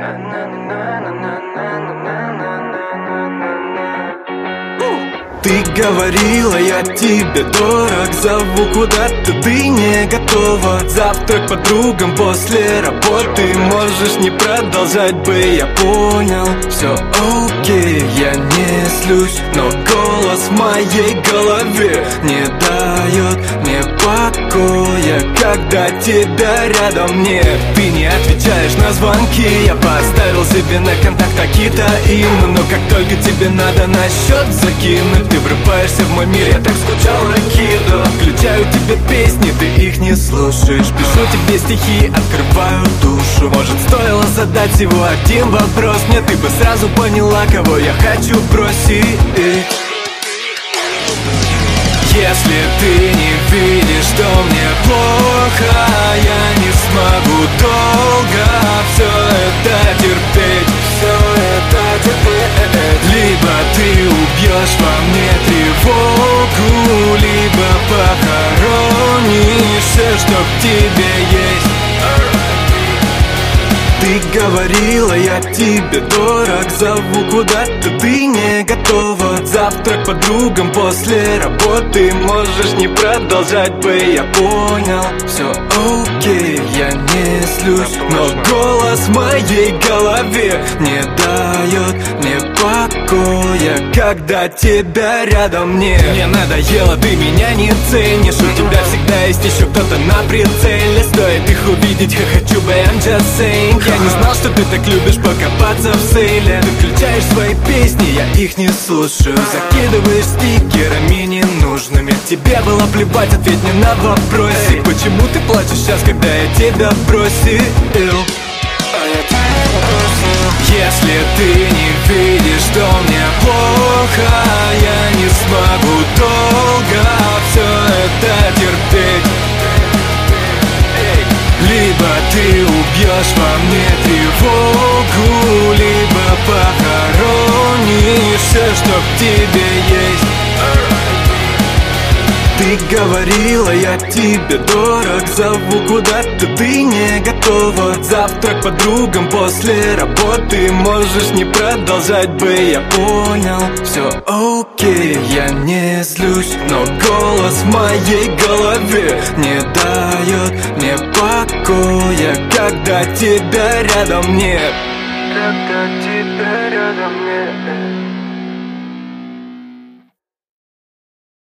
Ты говорила, я тебе дорог, зову куда-то, ты не готова. Завтрак подругам после работы, можешь не продолжать бы, я понял. Все окей, я не злюсь, но голос в моей голове не дает мне покоя, когда тебя рядом нет. Ты не отвечаешь на звонки, я поставил себе на контакт какие-то им, но как только тебе надо на счет закинуть, ты врываешься в мой мир, я так скучал, Акидо. Включаю тебе песни, ты их не слушаешь. Пишу тебе стихи, открываю душу. Может, стоило задать всего один вопрос мне, ты бы сразу поняла, кого я хочу бросить. Если ты не видишь, что мне плохо, я не смогу долго все это терпеть, все это терпеть. Либо ты убьешь во мне тревогу, либо похоронишь все, что в тебе есть. Ты говорила, я тебе дорог, зову куда-то, ты не готова. Завтрак подругам после работы, можешь не продолжать бы, я понял. Все окей, я не злюсь, но голос в моей голове не дает мне покоя, когда тебя рядом нет. Мне надоело, ты меня не ценишь, у тебя всегда есть еще кто-то на прицеле. Стоит их увидеть, хочу бы, I'm just saying. Я не знал, что ты так любишь покопаться в сейле. Ты включаешь свои песни, я их не слушаю. Закидываешь стикерами ненужными. Тебе было плевать, ответь мне на вопросе. Почему ты плачешь сейчас, когда я тебя бросил? Если ты не видишь, что мне плохо, я не смогу долго все это терпеть. Либо ты убьешь во мне тревогу, либо похоронишь все, что в тебе есть. Ты говорила, я тебе дорог, зову куда-то, ты не готова. Завтрак подругам после работы, можешь не продолжать бы, я понял. Все окей, я не злюсь, но голос в моей голове не дает мне покоя, когда тебя рядом нет. Когда тебя рядом нет.